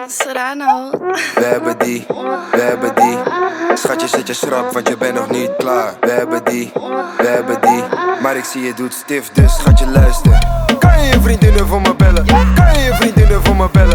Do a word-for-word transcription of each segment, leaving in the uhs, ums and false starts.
Serrano. We hebben die, we hebben die. Schatje zet je schrap, want je bent nog niet klaar. We hebben die, we hebben die. Maar ik zie je doet stif, dus schatje luister. Kan je je vriendinnen voor me bellen? Kan je je vriendinnen voor me bellen?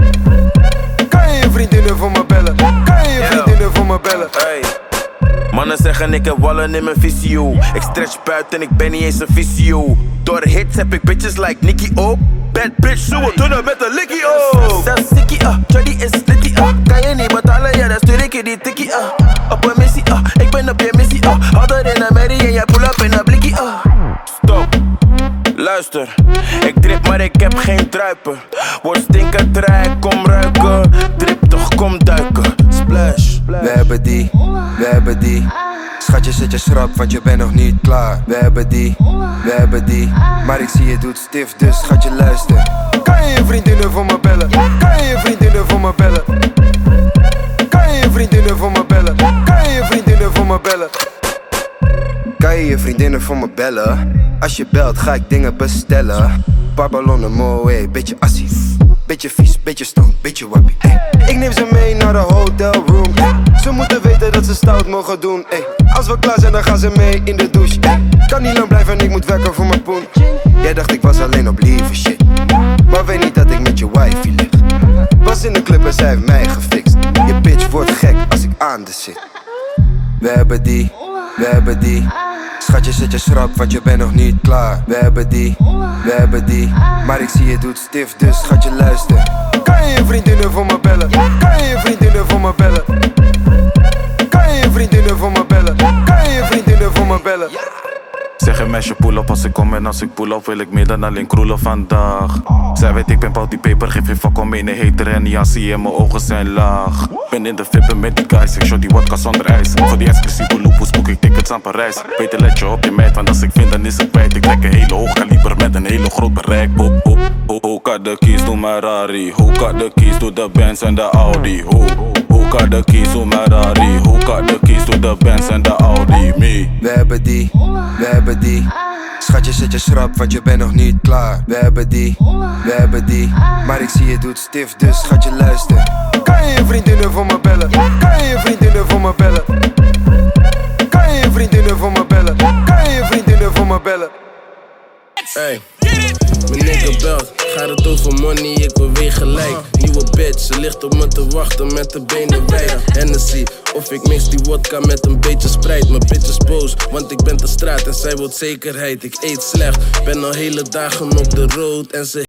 Kan je je vriendinnen voor me bellen? Kan je je vriendinnen voor me bellen? Hey. Mannen zeggen ik heb wallen in mijn visio. Ik stretch buiten, ik ben niet eens een visio. Door hits heb ik bitches like Nicky O. Bad bitch, zo we doen het met een likkie O. Zelfs Sikkie, ah, Jody is litty, ah. Kan je niet betalen, ja dan stuur ik je die tikkie, ah. Op een missie, ah, ik ben op je missie, ah. Harder in een merrie en jij pull up in een blikkie, ah. Stop, luister. Ik drip maar ik heb geen druipen. Word stinken, trui, kom ruiken. Drip toch, kom duiken. Splash. We hebben die, we hebben die. Schatje zet je schrap, want je bent nog niet klaar. We hebben die, we hebben die. Maar ik zie je doet stif, dus schatje luister. Kan je je vriendinnen voor me bellen? Kan je je vriendinnen voor me bellen? Kan je je vriendinnen voor me bellen? Kan je je vriendinnen voor me bellen? Kan je je vriendinnen voor me bellen? Als je belt ga ik dingen bestellen. Paar ballonnen moe, beetje assie. Beetje vies, beetje stoned, beetje wappie. Ik neem ze mee naar de hotelroom. Ze moeten weten dat ze stout mogen doen. Ey. Als we klaar zijn dan gaan ze mee in de douche. Ey. Kan niet lang blijven en ik moet werken voor mijn poen. Jij dacht ik was alleen op lieve shit, maar weet niet dat ik met je wifey lig. Was in de club en zij heeft mij gefixt. Je bitch wordt gek als ik aan de zit. We hebben die, we hebben die. Schatje zet je schrap, want je bent nog niet klaar. We hebben die, we hebben die. Maar ik zie je doet stif, dus schatje luister. Kan je je vriendinnen voor me bellen? Kan je je vriendinnen voor me bellen? Kan je je vriendinnen voor me bellen? Kan je je vriendinnen voor me bellen? Zeg een meisje pull up als ik kom en als ik pull up wil ik meer dan alleen kroelen vandaag. Zij weet ik ben Paul die peper, geef je fuck om een hater en die zie en mijn ogen zijn laag. Ben in de vippen met die guys, ik shot die wodka zonder ijs. Voor die exclusieve loophoes boek ik tickets aan Parijs. Beter let je op je meid, want als ik vind dan is het kwijt. Ik trek een hele hoog kaliber met een hele groot bereik. Ho, ho, ho, ho, got the keys to my Rari. Who got the keys to the Benz en de Audi? Ho, who got the keys to my Rari? Who got the keys to the Benz en de Audi? Me. We hebben die, we hebben die. Schatje zet je schrap, want je bent nog niet klaar. We hebben die, we hebben die. Maar ik zie je doet stif, dus schatje luister. Kan je je vriendinnen voor me bellen? Kan je je vriendinnen voor me bellen? Kan je je vriendinnen voor me bellen? Kan je je vriendinnen voor me bellen? Hey, mijn nigga belt, gaat het over money, ik beweeg gelijk. Nieuwe bitch, ze ligt op me te wachten met de benen wijd. Hennessy, of ik mix die wodka met een beetje Sprite. Mijn bitch is boos, want ik ben te straat en zij wil zekerheid. Ik eet slecht, ben al hele dagen op de road en ze